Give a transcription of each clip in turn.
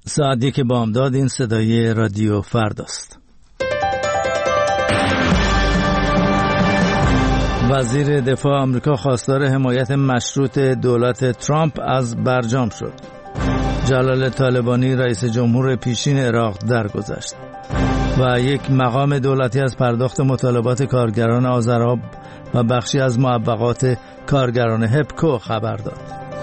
ساعت 1 بامداد. این صدای رادیو فرداست. وزیر دفاع آمریکا خواستار حمایت مشروط دولت ترامپ از برجام شد. جلال طالبانی رئیس جمهور پیشین عراق درگذشت و یک مقام دولتی از پرداخت مطالبات کارگران آذراب و بخشی از معوقات کارگران هپکو خبر داد.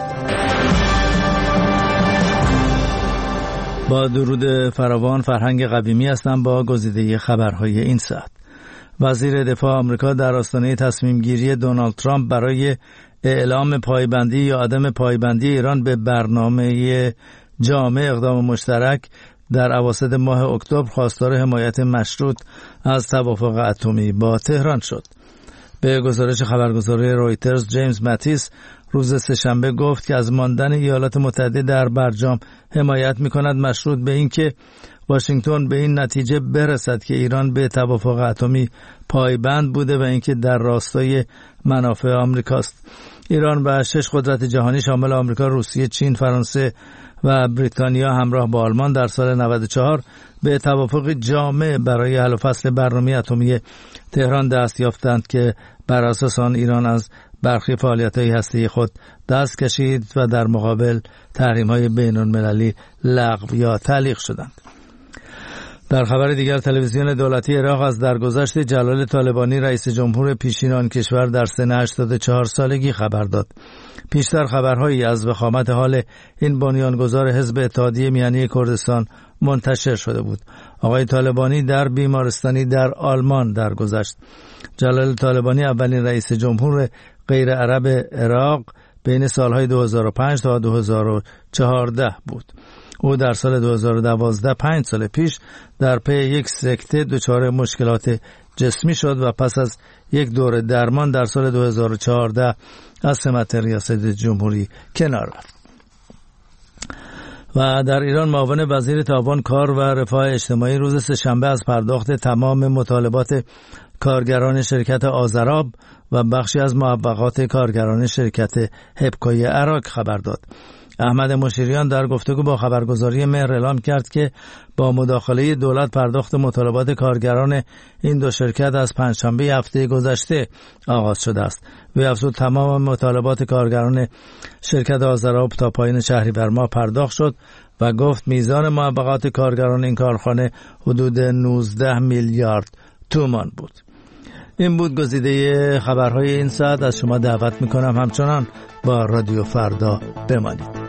با درود فراوان، فرهنگ قویمی هستم با گزیده خبرهای این ساعت. وزیر دفاع آمریکا در آستانه تصمیم گیری دونالد ترامپ برای اعلام پایبندی یا عدم پایبندی ایران به برنامه جامع اقدام مشترک در اواسط ماه اکتبر خواستار حمایت مشروط از توافق اتمی با تهران شد. به گزارش خبرگزاری رویترز، جیمز ماتیس روز سه‌شنبه گفت که از ماندن ایالات متحده در برجام حمایت می‌کند، مشروط به اینکه واشنگتن به این نتیجه برسد که ایران به توافق اتمی پایبند بوده و اینکه در راستای منافع آمریکاست. ایران و 6 قدرت جهانی شامل آمریکا، روسیه، چین، فرانسه و بریتانیا همراه با آلمان در سال 94 به توافق جامع برای حل و فصل برنامه اتمی تهران دست یافتند که بر اساس آن ایران از برخی فعالیت‌های هسته‌ای خود دست کشید و در مقابل تحریم‌های بین‌المللی لغو یا تعلیق شدند. در خبر دیگر، تلویزیون دولتی عراق از درگذشت جلال طالبانی رئیس جمهور پیشین آن کشور در سن 84 سالگی خبر داد. پیشتر خبرهایی از وخامت حال این بنیانگذار حزب اتحادیه میانی کردستان منتشر شده بود. آقای طالبانی در بیمارستانی در آلمان درگذشت. جلال طالبانی اولین رئیس جمهور غیر عرب عراق بین سالهای 2005 تا 2014 بود. او در سال 2012، 5 سال پیش، در پی یک سکته دچار مشکلات جسمی شد و پس از یک دوره درمان در سال 2014 از سمت ریاست جمهوری کنار رفت. و در ایران، معاون وزیر تعاون کار و رفاه اجتماعی روز سه‌شنبه از پرداخت تمام مطالبات کارگران شرکت آذراب و بخشی از معوقات کارگران شرکت هپکوی عراق خبر داد. احمد مشیریان در گفتگو با خبرگزاری مهر اعلام کرد که با مداخله دولت پرداخت مطالبات کارگران این دو شرکت از پنجشنبه هفته گذشته آغاز شده است. وی افزود تمام مطالبات کارگران شرکت آذراب تا پایان شهریور ماه پرداخت شد و گفت میزان معوقات کارگران این کارخانه حدود 19 میلیارد تومان بود. این بود گزیده خبرهای این ساعت. از شما دعوت میکنم همچنان با رادیو فردا بمانید.